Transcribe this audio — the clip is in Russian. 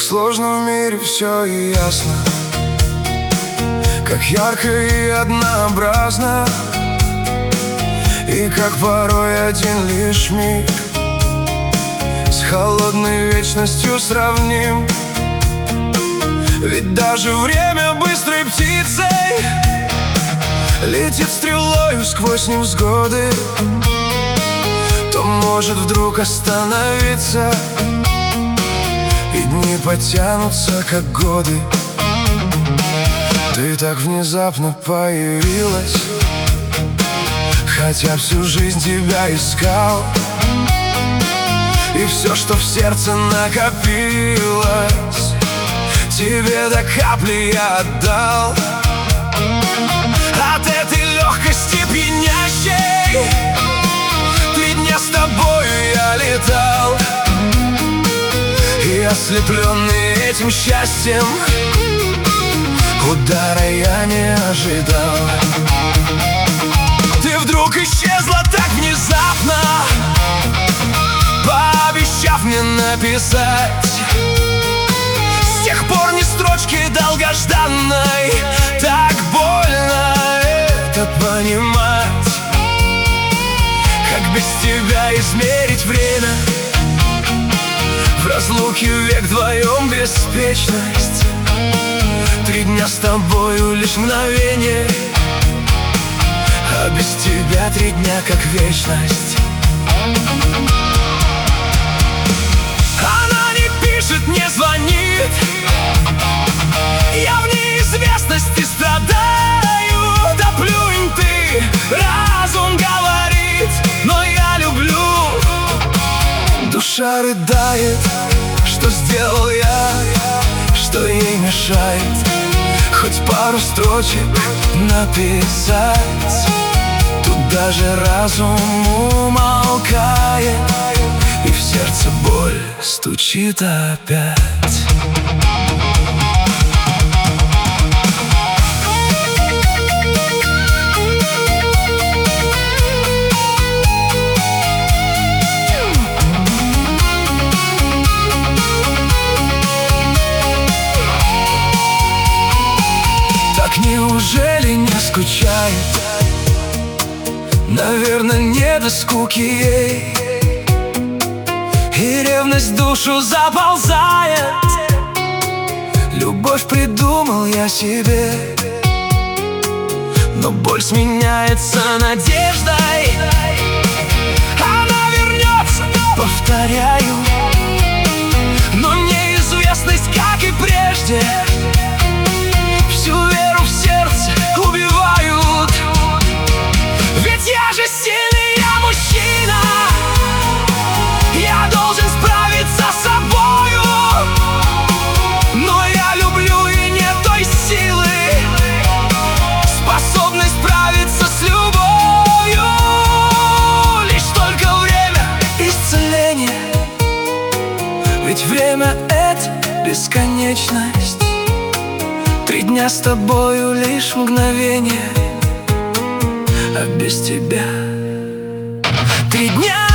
сложно в мире все и ясно, как ярко и однообразно, и как порой один лишь миг с холодной вечностью сравним. Ведь даже время быстрой птицей летит стрелою сквозь невзгоды, то может вдруг остановиться, и дни потянутся, как годы. Ты так внезапно появилась, хотя всю жизнь тебя искал, и все, что в сердце накопилось, тебе до капли я отдал. От этой легкости пьянящей 3 дня с тобою я летал, и ослепленный этим счастьем удара я не ожидал. Ты вдруг исчезла так внезапно, пообещав мне написать. С тех пор ни строчки долгожданной, так больно это понимать. Как без тебя измерить время, в разлуке век вдвоем беспечность. 3 дня с тобою лишь мгновение, а без тебя 3 дня как вечность. Она не пишет, не звонит, я в неизвестности страдаю. Да плюнь ты, разум говорит, но я люблю. Душа рыдает, что сделал я, что ей мешает хоть пару строчек написать. Тут даже разум умолкает, и в сердце боль стучит опять. Неужели не скучает? Наверное, не до скуки ей, и ревность душу заползает. Любовь придумал я себе, но боль сменяется надеждой. Она вернется, повторяю, но неизвестность, как и прежде, всю веру в сердце убивают. Ведь я же сильный, я мужчина, я должен справиться с собою. Но я люблю, и нет той силы, способной справиться с любовью. Лишь только время исцеления, ведь время — это бесконечность. 3 дня с тобою лишь мгновение, а без тебя 3 дня